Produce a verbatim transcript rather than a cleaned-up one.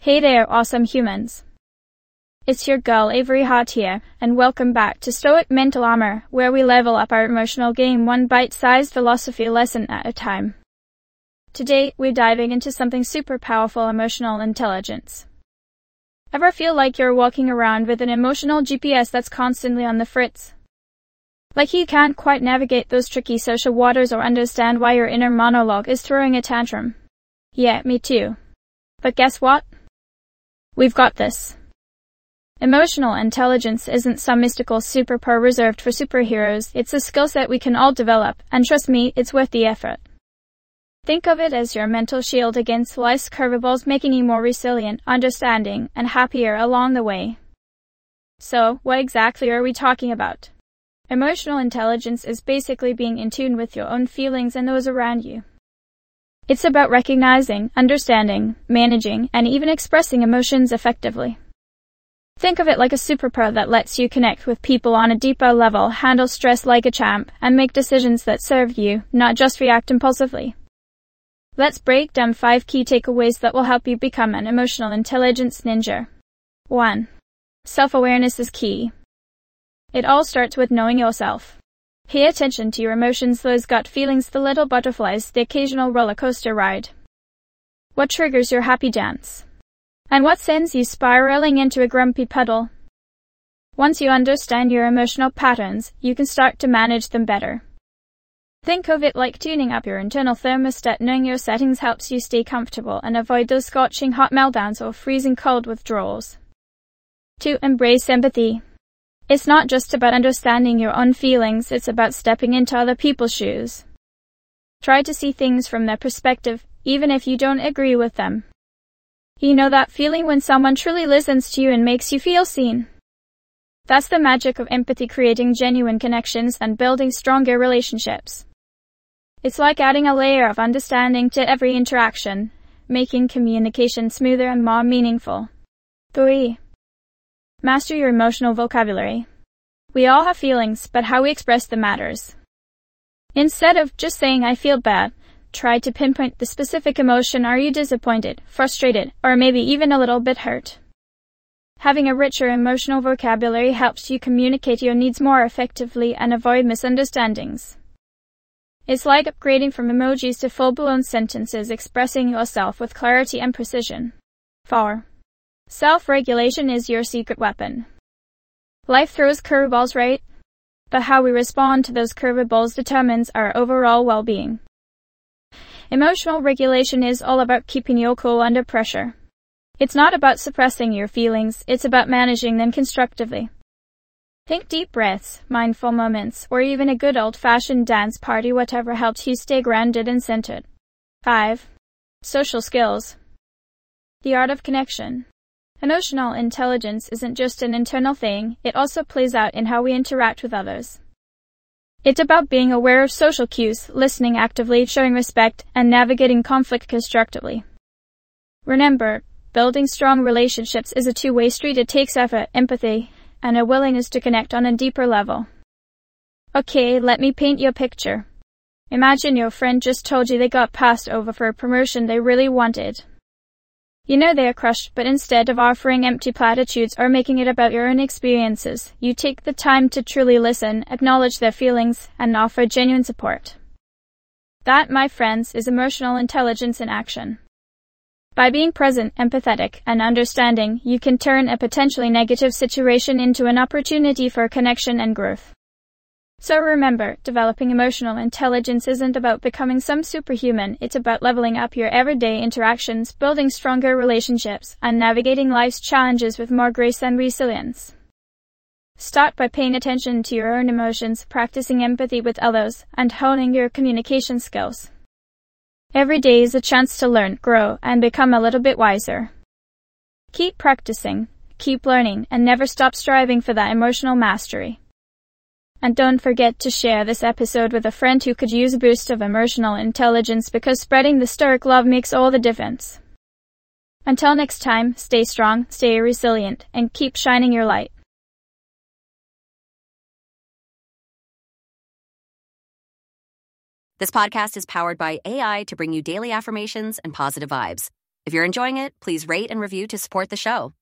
Hey there, awesome humans. It's your girl Avery Hart here, and welcome back to Stoic Mental Armor, where we level up our emotional game one bite-sized philosophy lesson at a time. Today, we're diving into something super powerful: emotional intelligence. Ever feel like you're walking around with an emotional G P S that's constantly on the fritz? Like you can't quite navigate those tricky social waters or understand why your inner monologue is throwing a tantrum? Yeah, me too. But guess what? We've got this. Emotional intelligence isn't some mystical superpower reserved for superheroes. It's a skill set we can all develop, and trust me, it's worth the effort. Think of it as your mental shield against life's curveballs, making you more resilient, understanding, and happier along the way. So, what exactly are we talking about? Emotional intelligence is basically being in tune with your own feelings and those around you. It's about recognizing, understanding, managing, and even expressing emotions effectively. Think of it like a superpower that lets you connect with people on a deeper level, handle stress like a champ, and make decisions that serve you, not just react impulsively. Let's break down five key takeaways that will help you become an emotional intelligence ninja. one. Self-awareness is key. It all starts with knowing yourself. Pay attention to your emotions, those gut feelings, the little butterflies, the occasional roller coaster ride. What triggers your happy dance? And what sends you spiraling into a grumpy puddle? Once you understand your emotional patterns, you can start to manage them better. Think of it like tuning up your internal thermostat. Knowing your settings helps you stay comfortable and avoid those scorching hot meltdowns or freezing cold withdrawals. two. Embrace empathy. It's not just about understanding your own feelings, it's about stepping into other people's shoes. Try to see things from their perspective, even if you don't agree with them. You know that feeling when someone truly listens to you and makes you feel seen? That's the magic of empathy, creating genuine connections and building stronger relationships. It's like adding a layer of understanding to every interaction, making communication smoother and more meaningful. three. Master your emotional vocabulary. We all have feelings, but how we express them matters. Instead of just saying "I feel bad," try to pinpoint the specific emotion. Are you disappointed, frustrated, or maybe even a little bit hurt? Having a richer emotional vocabulary helps you communicate your needs more effectively and avoid misunderstandings. It's like upgrading from emojis to full-blown sentences, expressing yourself with clarity and precision. four. Self-regulation is your secret weapon. Life throws curveballs, right? But how we respond to those curveballs determines our overall well-being. Emotional regulation is all about keeping your cool under pressure. It's not about suppressing your feelings, it's about managing them constructively. Think deep breaths, mindful moments, or even a good old-fashioned dance party, whatever helps you stay grounded and centered. five. Social skills. The art of connection. Emotional intelligence isn't just an internal thing, it also plays out in how we interact with others. It's about being aware of social cues, listening actively, showing respect, and navigating conflict constructively. Remember, building strong relationships is a two-way street. It takes effort, empathy, and a willingness to connect on a deeper level. Okay, let me paint you a picture. Imagine your friend just told you they got passed over for a promotion they really wanted. You know they are crushed, but instead of offering empty platitudes or making it about your own experiences, you take the time to truly listen, acknowledge their feelings, and offer genuine support. That, my friends, is emotional intelligence in action. By being present, empathetic, and understanding, you can turn a potentially negative situation into an opportunity for connection and growth. So remember, developing emotional intelligence isn't about becoming some superhuman, it's about leveling up your everyday interactions, building stronger relationships, and navigating life's challenges with more grace and resilience. Start by paying attention to your own emotions, practicing empathy with others, and honing your communication skills. Every day is a chance to learn, grow, and become a little bit wiser. Keep practicing, keep learning, and never stop striving for that emotional mastery. And don't forget to share this episode with a friend who could use a boost of emotional intelligence, because spreading the Stoic love makes all the difference. Until next time, stay strong, stay resilient, and keep shining your light. This podcast is powered by A I to bring you daily affirmations and positive vibes. If you're enjoying it, please rate and review to support the show.